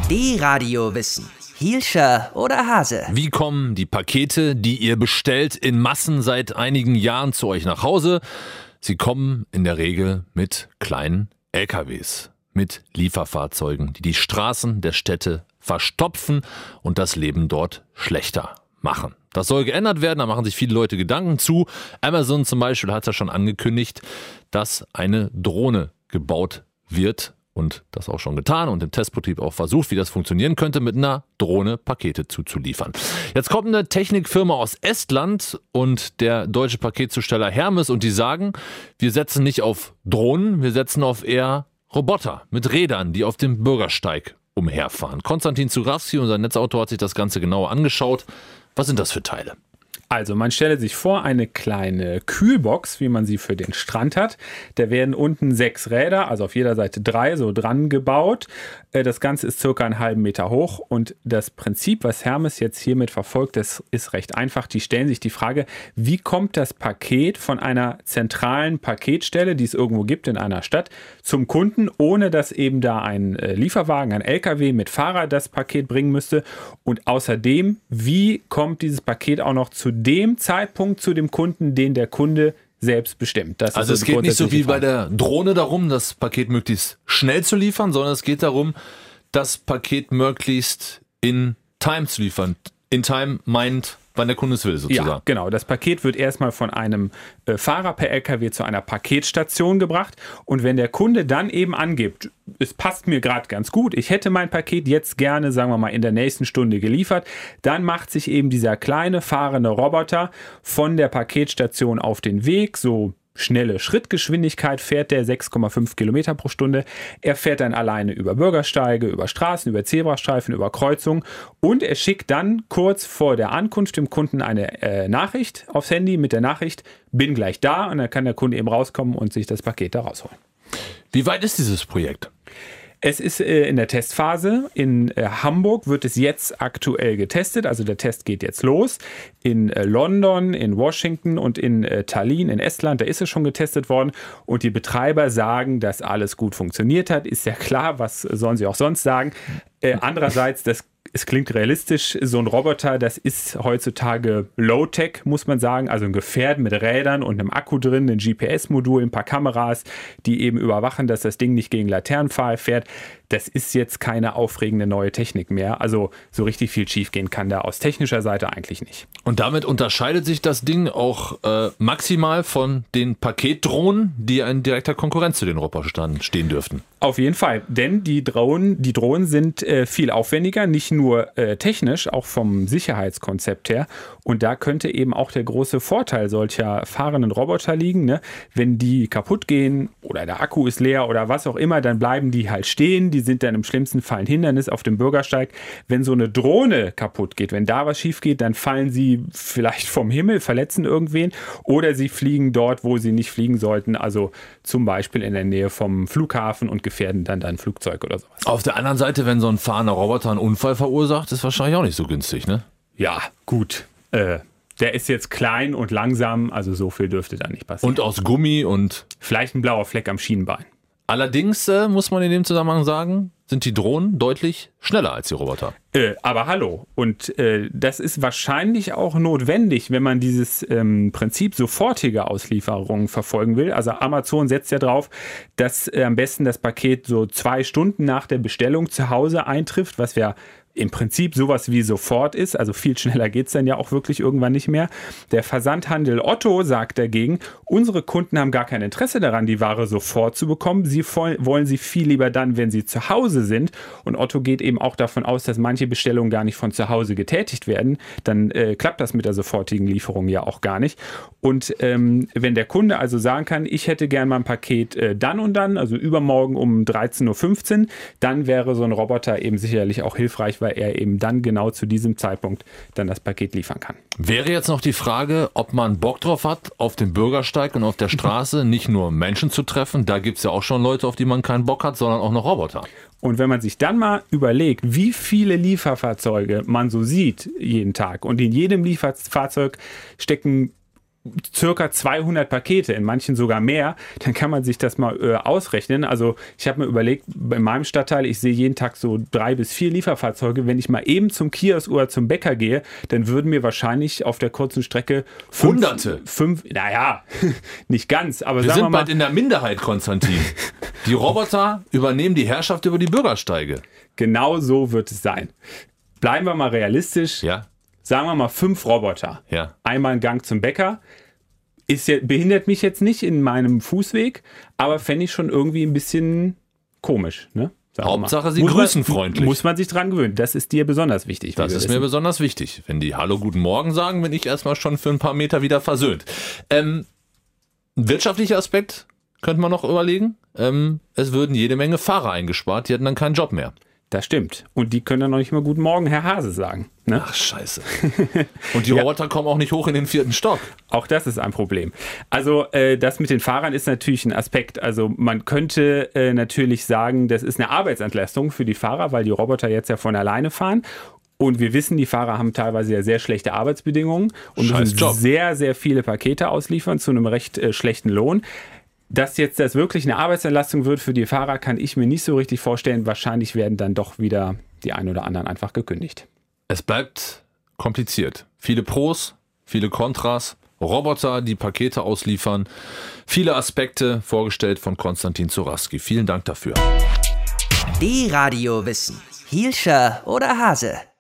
D-Radio Wissen. Hielscher oder Hase? Wie kommen die Pakete, die ihr bestellt, in Massen seit einigen Jahren zu euch nach Hause? Sie kommen in der Regel mit kleinen LKWs, mit Lieferfahrzeugen, die die Straßen der Städte verstopfen und das Leben dort schlechter machen. Das soll geändert werden, da machen sich viele Leute Gedanken zu. Amazon zum Beispiel hat ja schon angekündigt, dass eine Drohne gebaut wird und das auch schon getan und im Testbetrieb auch versucht, wie das funktionieren könnte, mit einer Drohne Pakete zuzuliefern. Jetzt kommt eine Technikfirma aus Estland und der deutsche Paketzusteller Hermes und die sagen, wir setzen nicht auf Drohnen, wir setzen auf eher Roboter mit Rädern, die auf dem Bürgersteig umherfahren. Konstantin Zurawski, unser Netzautor, hat sich das Ganze genauer angeschaut. Was sind das für Teile? Also man stelle sich vor, eine kleine Kühlbox, wie man sie für den Strand hat. Da werden unten 6 Räder, also auf jeder Seite 3, so dran gebaut. Das Ganze ist circa einen halben Meter hoch und das Prinzip, was Hermes jetzt hiermit verfolgt, das ist recht einfach. Die stellen sich die Frage, wie kommt das Paket von einer zentralen Paketstelle, die es irgendwo gibt in einer Stadt, zum Kunden, ohne dass eben da ein Lieferwagen, ein LKW mit Fahrer das Paket bringen müsste. Und außerdem, wie kommt dieses Paket auch noch zu dem Zeitpunkt zu dem Kunden, den der Kunde selbst bestimmt. Das also ist es geht nicht so wie bei der Drohne darum, das Paket möglichst schnell zu liefern, sondern es geht darum, das Paket möglichst in Time zu liefern. In Time meint, wann der Kunde es will, sozusagen. Ja, genau. Das Paket wird erstmal von einem Fahrer per LKW zu einer Paketstation gebracht und wenn der Kunde dann eben angibt, es passt mir gerade ganz gut, ich hätte mein Paket jetzt gerne, sagen wir mal, in der nächsten Stunde geliefert, dann macht sich eben dieser kleine fahrende Roboter von der Paketstation auf den Weg, so schnelle Schrittgeschwindigkeit fährt der 6,5 Kilometer pro Stunde. Er fährt dann alleine über Bürgersteige, über Straßen, über Zebrastreifen, über Kreuzungen und er schickt dann kurz vor der Ankunft dem Kunden eine Nachricht aufs Handy mit der Nachricht, bin gleich da und dann kann der Kunde eben rauskommen und sich das Paket da rausholen. Wie weit ist dieses Projekt? Es ist in der Testphase. In Hamburg wird es jetzt aktuell getestet. Also der Test geht jetzt los. In London, in Washington und in Tallinn in Estland, da ist es schon getestet worden. Und die Betreiber sagen, dass alles gut funktioniert hat. Ist ja klar, was sollen sie auch sonst sagen. Andererseits, es klingt realistisch, so ein Roboter, das ist heutzutage Low-Tech, muss man sagen, also ein Gefährt mit Rädern und einem Akku drin, ein GPS-Modul, ein paar Kameras, die eben überwachen, dass das Ding nicht gegen Laternenpfahl fährt. Das ist jetzt keine aufregende neue Technik mehr. Also so richtig viel schiefgehen kann da aus technischer Seite eigentlich nicht. Und damit unterscheidet sich das Ding auch maximal von den Paketdrohnen, die in direkter Konkurrenz zu den Robotern stehen dürften. Auf jeden Fall, denn die Drohnen sind viel aufwendiger, nicht nur technisch, auch vom Sicherheitskonzept her. Und da könnte eben auch der große Vorteil solcher fahrenden Roboter liegen. Ne? Wenn die kaputt gehen oder der Akku ist leer oder was auch immer, dann bleiben die halt stehen. Die sind dann im schlimmsten Fall ein Hindernis auf dem Bürgersteig. Wenn so eine Drohne kaputt geht, wenn da was schief geht, dann fallen sie vielleicht vom Himmel, verletzen irgendwen oder sie fliegen dort, wo sie nicht fliegen sollten. Also zum Beispiel in der Nähe vom Flughafen und gefährden dann ein Flugzeug oder sowas. Auf der anderen Seite, wenn so ein fahrender Roboter einen Unfall verursacht, ist wahrscheinlich auch nicht so günstig, ne? Ja, gut. Der ist jetzt klein und langsam, also so viel dürfte da nicht passieren. Und aus Gummi und... Vielleicht ein blauer Fleck am Schienbein. Allerdings muss man in dem Zusammenhang sagen, sind die Drohnen deutlich schneller als die Roboter. Aber hallo. Und das ist wahrscheinlich auch notwendig, wenn man dieses Prinzip sofortige Auslieferung verfolgen will. Also Amazon setzt ja drauf, dass am besten das Paket so 2 Stunden nach der Bestellung zu Hause eintrifft, was wir im Prinzip sowas wie sofort ist, also viel schneller geht es dann ja auch wirklich irgendwann nicht mehr. Der Versandhandel Otto sagt dagegen, unsere Kunden haben gar kein Interesse daran, die Ware sofort zu bekommen. Sie wollen sie viel lieber dann, wenn sie zu Hause sind. Und Otto geht eben auch davon aus, dass manche Bestellungen gar nicht von zu Hause getätigt werden. Dann klappt das mit der sofortigen Lieferung ja auch gar nicht. Und wenn der Kunde also sagen kann, ich hätte gern mein Paket dann und dann, also übermorgen um 13.15 Uhr, dann wäre so ein Roboter eben sicherlich auch hilfreich, weil er eben dann genau zu diesem Zeitpunkt dann das Paket liefern kann. Wäre jetzt noch die Frage, ob man Bock drauf hat, auf dem Bürgersteig und auf der Straße nicht nur Menschen zu treffen, da gibt es ja auch schon Leute, auf die man keinen Bock hat, sondern auch noch Roboter. Und wenn man sich dann mal überlegt, wie viele Lieferfahrzeuge man so sieht jeden Tag und in jedem Lieferfahrzeug stecken circa 200 Pakete, in manchen sogar mehr, dann kann man sich das mal ausrechnen. Also ich habe mir überlegt, bei meinem Stadtteil, ich sehe jeden Tag so 3 bis 4 Lieferfahrzeuge. Wenn ich mal eben zum Kiosk oder zum Bäcker gehe, dann würden mir wahrscheinlich auf der kurzen Strecke Hunderte. Naja, nicht ganz, aber Wir sagen wir sind mal, bald in der Minderheit, Konstantin. Die Roboter übernehmen die Herrschaft über die Bürgersteige. genau so wird es sein. Bleiben wir mal realistisch. Ja, Sagen wir mal 5 Roboter. ja. Einmal ein Gang zum Bäcker. Behindert mich jetzt nicht in meinem Fußweg, aber fände ich schon irgendwie ein bisschen komisch. Ne? Sagen wir Hauptsache, mal. sie grüßen freundlich. Muss man sich dran gewöhnen. Das ist dir besonders wichtig. Das ist mir besonders wichtig. Wenn die Hallo, guten Morgen sagen, bin ich erstmal schon für ein paar Meter wieder versöhnt. Ein wirtschaftlicher Aspekt könnte man noch überlegen. Es würden jede Menge Fahrer eingespart, die hätten dann keinen Job mehr. Das stimmt. Und die können dann noch nicht mal Guten Morgen, Herr Hase sagen. Ne? Ach, scheiße. Und die Roboter kommen auch nicht hoch in den 4. Stock. Auch das ist ein Problem. Also das mit den Fahrern ist natürlich ein Aspekt. Also man könnte natürlich sagen, das ist eine Arbeitsentlastung für die Fahrer, weil die Roboter jetzt ja von alleine fahren. Und wir wissen, die Fahrer haben teilweise ja sehr schlechte Arbeitsbedingungen und müssen sehr, sehr viele Pakete ausliefern zu einem recht schlechten Lohn. Dass jetzt das wirklich eine Arbeitsentlastung wird für die Fahrer, kann ich mir nicht so richtig vorstellen. Wahrscheinlich werden dann doch wieder die ein oder anderen einfach gekündigt. Es bleibt kompliziert. Viele Pros, viele Kontras, Roboter, die Pakete ausliefern. Viele Aspekte vorgestellt von Konstantin Zuraski. Vielen Dank dafür. Die Radiowissen. Hielscher oder Hase?